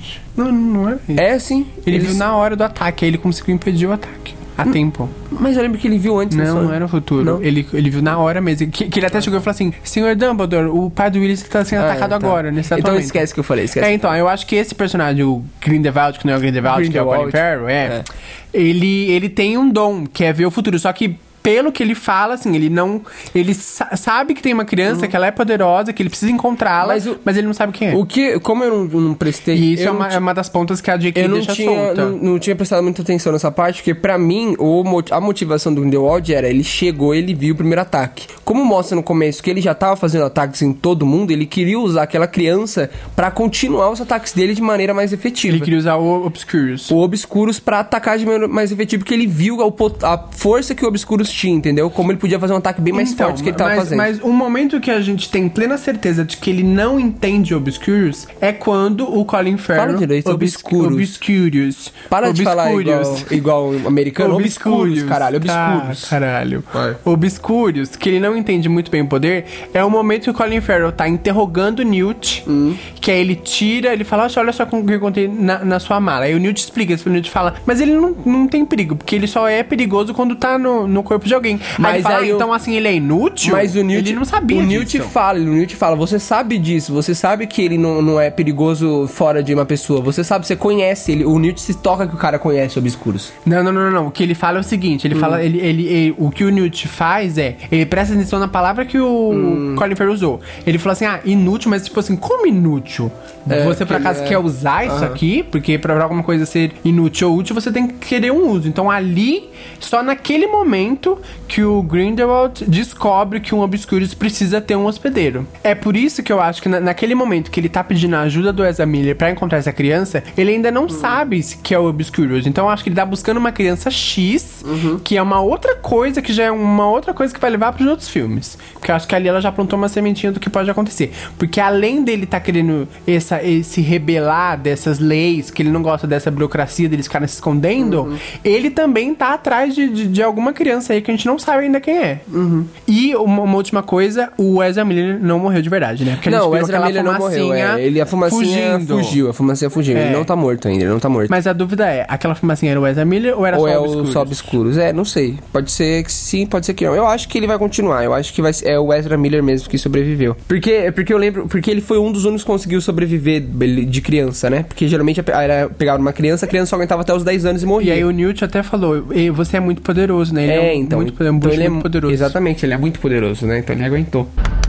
Não é isso. É, sim. Ele viu na hora do ataque, aí ele conseguiu impedir o ataque. A tempo. Mas eu lembro que ele viu antes. Não era o futuro. Não. Ele viu na hora mesmo. Que ele até chegou e falou assim, Senhor Dumbledore, o pai do Willis tá sendo atacado agora, nesse Então esquece que eu falei, então, eu acho que esse personagem, o Grindelwald, que não é o Grindelwald, que é o Colin Farrell, ele tem um dom, que é ver o futuro, só que pelo que ele fala, assim, ele sabe que tem uma criança, que ela é poderosa, que ele precisa encontrá-la, mas ele não sabe quem é. Como eu não prestei... E isso é uma das pontas que a J.K. deixa solta. Eu não tinha prestado muita atenção nessa parte, porque pra mim, a motivação do Grindelwald era, ele chegou, ele viu o primeiro ataque. Como mostra no começo que ele já tava fazendo ataques em todo mundo, ele queria usar aquela criança pra continuar os ataques dele de maneira mais efetiva. Ele queria usar o Obscurus. O Obscurus pra atacar de maneira mais efetiva, porque ele viu a força que o Obscurus desistir, entendeu? Como ele podia fazer um ataque bem mais forte que ele tava fazendo. Mas um momento que a gente tem plena certeza de que ele não entende Obscurious é quando o Colin Farrell... Fala direito, Obscurious. Para de falar igual americano. Obscurious, caralho. Obscurious. Caralho. Obscurious, que ele não entende muito bem o poder, é o momento que o Colin Farrell tá interrogando o Newt, que aí ele tira, ele fala, olha só como que eu encontrei na sua mala. Aí o Newt explica, o Newt fala, mas ele não tem perigo, porque ele só é perigoso quando tá no corpo de alguém. Mas aí, fala, então assim, ele é inútil? Mas o Newt, ele não sabia o disso. O Newt fala, você sabe disso, você sabe que ele não é perigoso fora de uma pessoa, você sabe, você conhece ele, o Newt se toca que o cara conhece Obscuros. Não. O que ele fala é o seguinte, ele fala, o que o Newt faz é, ele presta atenção na palavra que o Colin Farrell usou. Ele falou assim, inútil, mas tipo assim, como inútil? Você por acaso quer usar isso aqui? Porque pra alguma coisa ser inútil ou útil, você tem que querer um uso. Então ali, só naquele momento que o Grindelwald descobre que um Obscurious precisa ter um hospedeiro. É por isso que eu acho que naquele momento que ele tá pedindo a ajuda do Ezra Miller pra encontrar essa criança, ele ainda não sabe que é o Obscurious. Então eu acho que ele tá buscando uma criança X, que é uma outra coisa, que já é uma outra coisa que vai levar pros outros filmes. Porque eu acho que ali ela já plantou uma sementinha do que pode acontecer. Porque além dele tá querendo se rebelar dessas leis, que ele não gosta dessa burocracia deles ficarem se escondendo, ele também tá atrás de alguma criança aí que a gente não sabe ainda quem é. E uma última coisa, o Ezra Miller não morreu de verdade, né? Porque a gente o Ezra Miller não morreu, a fumacinha fugiu, ele não tá morto ainda, ele não tá morto. Mas a dúvida é, aquela fumacinha era o Ezra Miller ou era só Obscuros? Não sei, pode ser que sim, pode ser que não. Eu acho que ele vai continuar, eu acho que é o Ezra Miller mesmo que sobreviveu. Porque eu lembro, porque ele foi um dos únicos que conseguiu sobreviver de criança, né? Porque geralmente era pegar uma criança, a criança só aguentava até os 10 anos e morria. E aí o Newt até falou, você é muito poderoso, né? Ele então ele é muito poderoso. Exatamente, ele é muito poderoso, né? Então ele aguentou.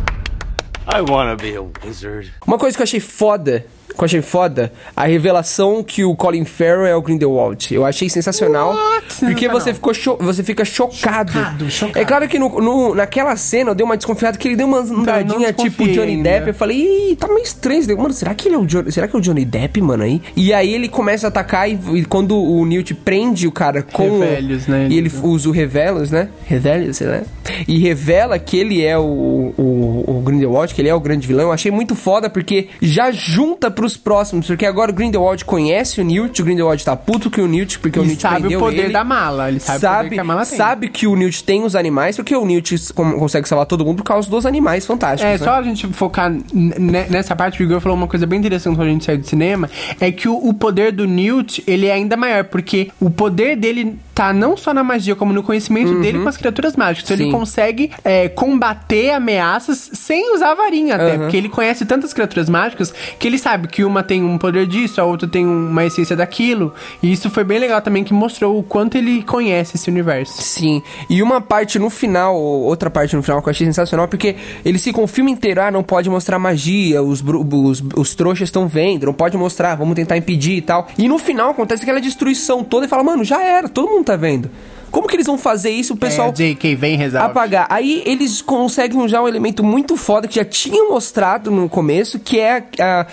I wanna be a wizard. Uma coisa que eu achei foda, a revelação que o Colin Farrell é o Grindelwald. Eu achei sensacional. Porque você fica chocado. É claro que naquela cena eu dei uma desconfiada que ele deu uma andadinha tipo Johnny Depp. Eu falei, tá meio estranho. Mano, será que ele é o Johnny Depp, mano, aí? E aí ele começa a atacar e quando o Newt prende o cara com... Revelos, né? E ele usa o Revelos, né? Revelos, sei lá. E revela que ele é o Grindelwald, que ele é o grande vilão. Eu achei muito foda porque já junta pros próximos, porque agora o Grindelwald conhece o Newt, o Grindelwald tá puto que o Newt, porque o Newt sabe o poder da mala, ele sabe o poder que a mala tem. Sabe que o Newt tem os animais, porque o Newt consegue salvar todo mundo por causa dos animais fantásticos, né? Só a gente focar nessa parte, o Igor falou uma coisa bem interessante quando a gente saiu do cinema, é que o poder do Newt, ele é ainda maior, porque o poder dele tá não só na magia, como no conhecimento dele com as criaturas mágicas. Então ele consegue combater ameaças sem usar a varinha até, porque ele conhece tantas criaturas mágicas que ele sabe que uma tem um poder disso, a outra tem uma essência daquilo. E isso foi bem legal também, que mostrou o quanto ele conhece esse universo. Sim. E uma parte no final, outra parte no final que eu achei sensacional, porque eles ficam o filme inteiro, não pode mostrar magia, os trouxas estão vendo, não pode mostrar, vamos tentar impedir e tal. E no final acontece aquela destruição toda e fala, mano, já era, todo mundo tá vendo. Como que eles vão fazer isso, o pessoal JK vem resolve. apagar? Aí eles conseguem usar um elemento muito foda que já tinham mostrado no começo, que é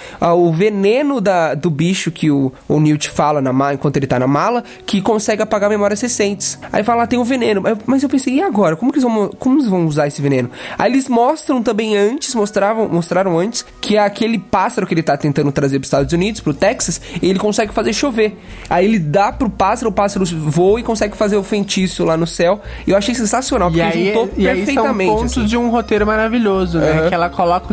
o veneno do bicho que o Newt fala enquanto ele tá na mala, que consegue apagar memórias recentes. Aí fala, tem o veneno. Mas eu pensei, e agora? Como eles vão usar esse veneno? Aí eles mostram também mostraram antes, que é aquele pássaro que ele tá tentando trazer pros Estados Unidos, pro Texas, e ele consegue fazer chover. Aí ele dá pro pássaro, o pássaro voa e consegue fazer o feitiço lá no céu. E eu achei sensacional, porque juntou perfeitamente. São pontos assim de um roteiro maravilhoso, né? Que ela coloca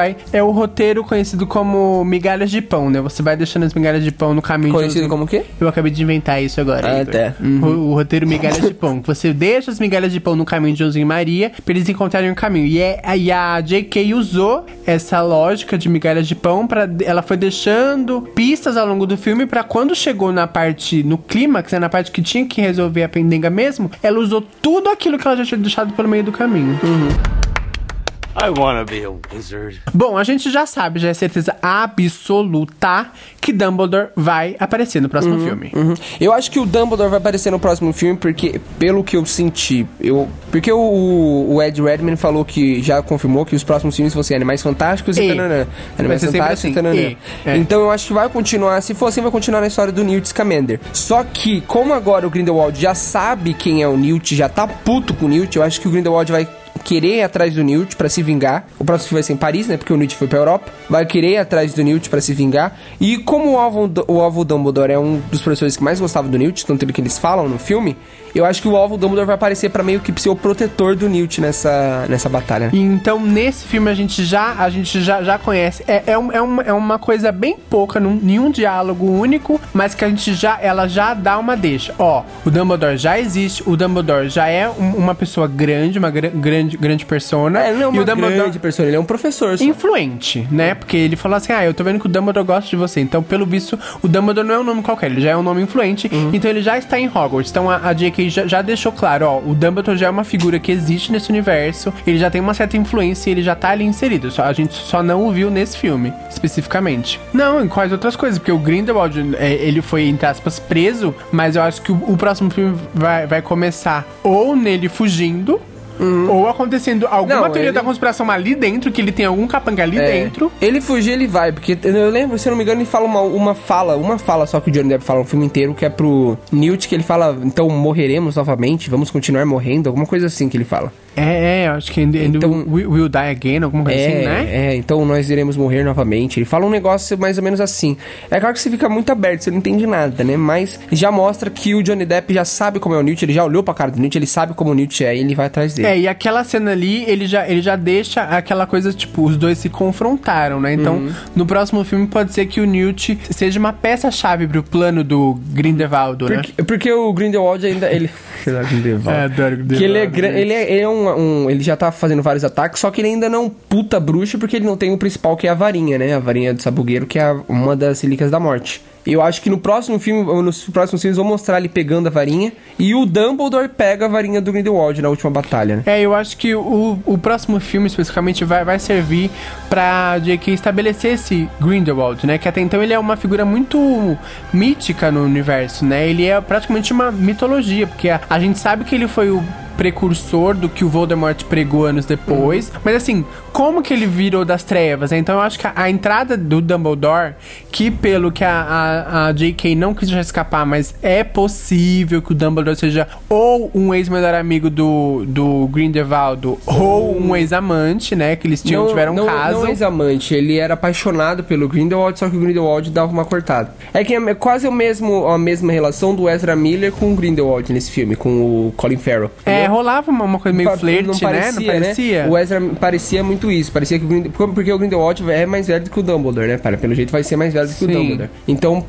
é o roteiro conhecido como migalhas de pão, né? Você vai deixando as migalhas de pão no caminho. Conhecido como o quê? Eu acabei de inventar isso agora. Até. O roteiro migalhas de pão. Você deixa as migalhas de pão no caminho de Joãozinho e Maria pra eles encontrarem o caminho. E a J.K. usou essa lógica de migalhas de pão ela foi deixando pistas ao longo do filme pra quando chegou no clímax, né? Na parte que tinha que resolver a pendenga mesmo, ela usou tudo aquilo que ela já tinha deixado pelo meio do caminho. I wanna be a wizard. Bom, a gente já sabe, já é certeza absoluta que Dumbledore vai aparecer no próximo filme. Eu acho que o Dumbledore vai aparecer no próximo filme porque, pelo que eu senti, porque o Ed Redmayne falou que já confirmou que os próximos filmes vão ser Animais Fantásticos e tananã. Animais Fantásticos e tananã. Então eu acho que vai continuar, se for assim, vai continuar na história do Newt Scamander. Só que, como agora o Grindelwald já sabe quem é o Newt, já tá puto com o Newt, eu acho que o Grindelwald vai querer ir atrás do Newt pra se vingar. O próximo filme vai ser em Paris, né? Porque o Newt foi pra Europa. Vai querer ir atrás do Newt pra se vingar. E como o Alvo Dumbledore é um dos professores que mais gostava do Newt, tanto que eles falam no filme, eu acho que o Alvo Dumbledore vai aparecer pra meio que ser o protetor do Newt nessa batalha. Então, nesse filme, a gente já conhece. É uma coisa bem pouca, nenhum diálogo único, mas que ela já dá uma deixa. Ó, o Dumbledore já existe, o Dumbledore já é uma pessoa grande, uma grande persona. Ele não é uma e o Dumbledore grande persona, ele é um professor só. Influente, né? Porque ele falou assim, eu tô vendo que o Dumbledore gosta de você. Então, pelo visto, o Dumbledore não é um nome qualquer, ele já é um nome influente. Então, ele já está em Hogwarts. Então, a J.K. já deixou claro, ó, o Dumbledore já é uma figura que existe nesse universo, ele já tem uma certa influência e ele já tá ali inserido. A gente só não o viu nesse filme, especificamente. Não, em quais outras coisas, porque o Grindelwald, ele foi, entre aspas, preso, mas eu acho que o próximo filme vai começar ou nele fugindo, ou acontecendo alguma teoria da conspiração ali dentro, que ele tem algum capanga ali dentro. Ele fugir, ele vai, porque eu lembro, se eu não me engano, ele fala uma fala só que o Johnny Depp fala no filme inteiro, que é pro Newt, que ele fala, então morreremos novamente, vamos continuar morrendo, alguma coisa assim que ele fala. Acho que então, we'll die again, alguma coisa assim, né? Então nós iremos morrer novamente. Ele fala um negócio mais ou menos assim. É claro que você fica muito aberto, você não entende nada, né? Mas já mostra que o Johnny Depp já sabe como é o Newt, ele já olhou pra cara do Newt, ele sabe como o Newt é e ele vai atrás dele. E aquela cena ali, ele já deixa aquela coisa, tipo, os dois se confrontaram, né? Então, no próximo filme pode ser que o Newt seja uma peça-chave pro plano do Grindelwald, né? Porque o Grindelwald ainda, ele... Adoro Grindelwald. Que ele é ele já tá fazendo vários ataques, só que ele ainda não é um puta bruxo, porque ele não tem o principal, que é a varinha, né? A varinha do sabugueiro, que é uma das relíquias da morte. Eu acho que nos próximos filmes vão mostrar ele pegando a varinha, e o Dumbledore pega a varinha do Grindelwald na última batalha, né? Eu acho que o próximo filme, especificamente, vai servir pra J.K. estabelecer esse Grindelwald, né? Que até então ele é uma figura muito mítica no universo, né? Ele é praticamente uma mitologia, porque a gente sabe que ele foi o precursor do que o Voldemort pregou anos depois. Mas assim, como que ele virou das trevas? Então eu acho que a entrada do Dumbledore, que pelo que a J.K. não quis deixar escapar, mas é possível que o Dumbledore seja ou um ex-melhor amigo do Grindelwald, ou um ex-amante, né? Que eles tiveram um caso. Não ex-amante, ele era apaixonado pelo Grindelwald, só que o Grindelwald dava uma cortada. É que é quase a mesma relação do Ezra Miller com o Grindelwald nesse filme, com o Colin Farrell. Rolava uma coisa meio flerte, né? Não parecia? O Ezra parecia muito isso. Parecia que porque o Grindelwald é mais velho do que o Dumbledore, né? Pelo jeito vai ser mais velho do que o Dumbledore. Então,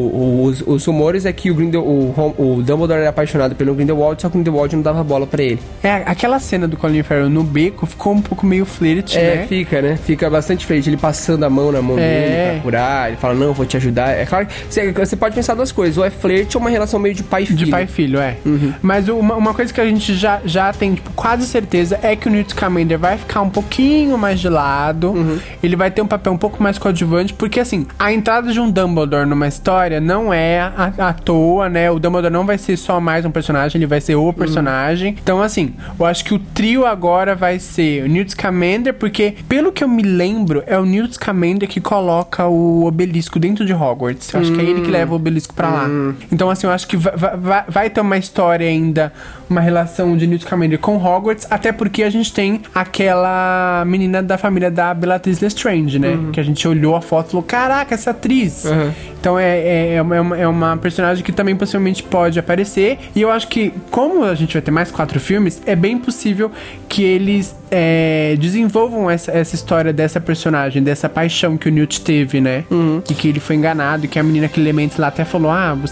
os rumores é que o Dumbledore era apaixonado pelo Grindelwald, só que o Grindelwald não dava bola pra ele. Aquela cena do Colin Farrell no beco ficou um pouco meio flerte, né? Fica, né? Fica bastante flerte. Ele passando a mão na mão dele pra curar. Ele fala, não, vou te ajudar. É claro que você pode pensar duas coisas. Ou é flerte ou uma relação meio de pai e filho. De pai e filho, Mas uma coisa que a gente já tem, tipo, quase certeza é que o Newt Scamander vai ficar um pouquinho mais de lado. Ele vai ter um papel um pouco mais coadjuvante, porque assim, a entrada de um Dumbledore numa história não é à toa, né? O Dumbledore não vai ser só mais um personagem, ele vai ser o personagem. Então assim, eu acho que o trio agora vai ser o Newt Scamander, porque pelo que eu me lembro, é o Newt Scamander que coloca o obelisco dentro de Hogwarts. Eu acho que é ele que leva o obelisco pra lá. Então assim, eu acho que vai ter uma história ainda, uma relação de Newt Scamander com Hogwarts, até porque a gente tem aquela menina da família da Bellatrix Lestrange, né? Que a gente olhou a foto e falou, caraca, essa atriz! Então é uma personagem que também possivelmente pode aparecer, e eu acho que, como a gente vai ter mais 4 filmes, é bem possível que eles desenvolvam essa história dessa personagem, dessa paixão que o Newt teve, né? E que ele foi enganado, e que a menina, aquele elemento lá até falou,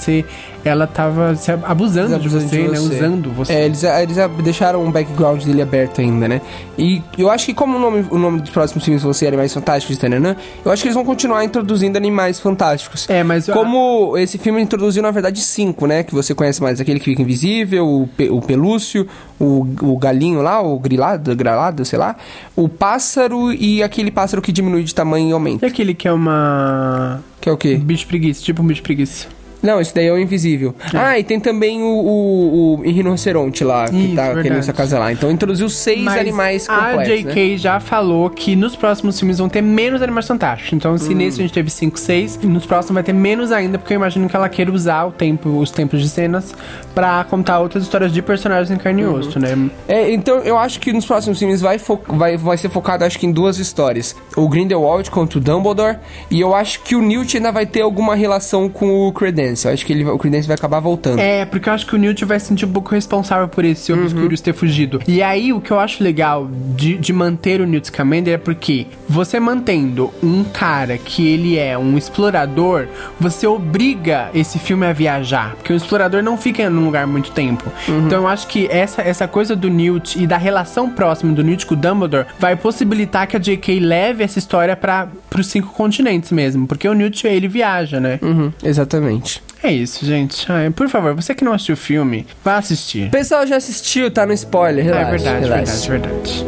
ela tava abusando de você, né? Usando você. Eles deixaram um background dele aberto ainda, né? E eu acho que como o nome dos próximos filmes vão ser Animais Fantásticos e tananã, eu acho que eles vão continuar introduzindo Animais Fantásticos. mas... Como esse filme introduziu, na verdade, 5, né? Que você conhece mais. Aquele que fica invisível, o pelúcio, o galinho lá, o gralado, sei lá. O pássaro e aquele pássaro que diminui de tamanho e aumenta. E aquele que é uma... Que é o quê? Bicho preguiça, tipo um bicho preguiça. Não, esse daí é o invisível. E tem também o rinoceronte lá, que Isso, tá verdade. querendo essa casa lá. Então introduziu 6 animais completos, a J.K. né? já falou que nos próximos filmes vão ter menos Animais Fantásticos. Então, se nesse a gente teve 5, 6, nos próximos vai ter menos ainda, porque eu imagino que ela queira usar os tempos de cenas pra contar outras histórias de personagens em carne e osso, né? Então eu acho que nos próximos filmes vai ser focado, acho que em 2 histórias. O Grindelwald contra o Dumbledore, e eu acho que o Newt ainda vai ter alguma relação com o Credence. Eu acho que o Credence vai acabar voltando. Porque eu acho que o Newt vai se sentir um pouco responsável por esse Obscurious ter fugido. E aí, o que eu acho legal de manter o Newt Scamander é porque você mantendo um cara que ele é um explorador, você obriga esse filme a viajar. Porque o explorador não fica num lugar muito tempo. Então eu acho que essa coisa do Newt e da relação próxima do Newt com o Dumbledore vai possibilitar que a J.K. leve essa história pros 5 continentes mesmo. Porque o Newt, ele viaja, né? Exatamente. É isso, gente. Por favor, você que não assistiu o filme, vá assistir. O pessoal já assistiu, tá no spoiler, relaxa. É verdade, relaxa. verdade.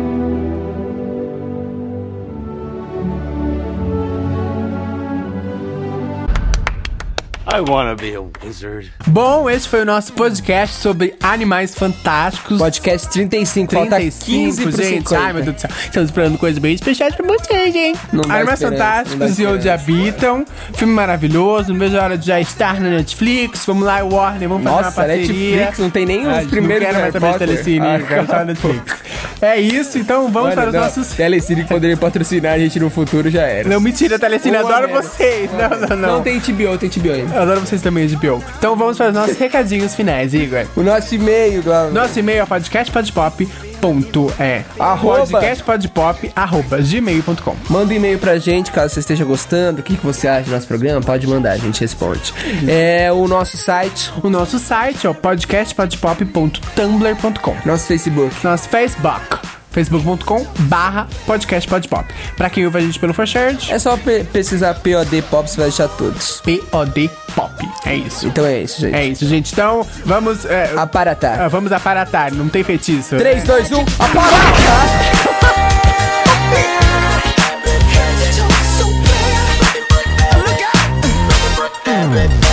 I wanna be a wizard. Bom, esse foi o nosso podcast sobre Animais Fantásticos. Podcast 35, falta 15 pro gente. 50. Ai, meu Deus do céu. Estamos esperando coisas bem especiais pra vocês, hein? Não dá Animais esperança, Fantásticos não dá e Onde esperança. Habitam. Filme maravilhoso. Não vejo a hora de já estar na Netflix. Vamos lá, Warner, vamos fazer uma Nossa, parceria. Netflix, não tem nem os primeiros Não quero mais Harry saber de Potter. Telecine, quero só Netflix. É isso, então vamos para os nossos... Telecine que poderia patrocinar a gente no futuro já era. Não, mentira, Telecine, Uma adoro merda. vocês. Não. Não tem TBO, tem TBO ainda. Eu adoro vocês também, HBO. Então vamos para os nossos recadinhos finais, Igor. O nosso e-mail, Glauber. Nosso e-mail é Arroba. podcastpodpop@gmail.com. Manda um e-mail pra gente, caso você esteja gostando. O que você acha do nosso programa? Pode mandar, a gente responde. O nosso site. O nosso site é o podcastpodpop.tumblr.com. Nosso Facebook. Nosso Facebook. facebook.com/podcastpodpop. Pra quem ouve a gente pelo ForShared, É só pesquisar POD Pop, você vai achar todos. POD Pop. É isso. Então é isso, gente. É isso, gente. Então, vamos... Aparatar. vamos aparatar. Não tem feitiço. 3, 2, 1, aparatar! Look out!